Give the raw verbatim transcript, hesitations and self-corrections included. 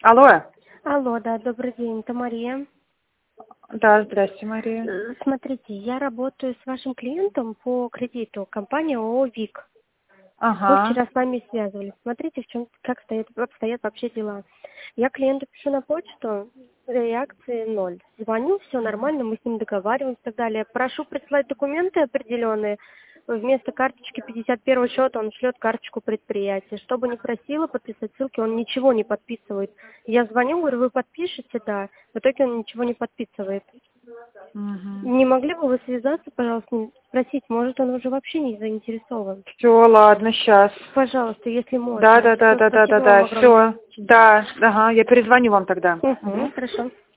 Алло. Алло, да, добрый день, это Мария. Да, здрасте, Мария. Э, Смотрите, я работаю с вашим клиентом по кредиту, компания ООО ВИК. Мы Ага. вчера с вами связывались. Смотрите, в чем, как стоят, обстоят вообще дела. Я клиенту пишу на почту, реакции ноль. Звоню, все нормально, мы с ним договариваемся и так далее. Прошу прислать документы определенные. Вместо карточки пятьдесят первого счета он шлет карточку предприятия. Что бы ни просила подписать ссылки, он ничего не подписывает. Я звоню, говорю, вы подпишете, да. В итоге он ничего не подписывает. Угу. Не могли бы вы связаться, пожалуйста, с ним, спросить, может, он уже вообще не заинтересован? Все, ладно, сейчас. Пожалуйста, если Да, можно. да, да, Все, да, да, да, спасибо да. вам огромное. Все. Да, ага, я перезвоню вам тогда. Угу, Угу. хорошо.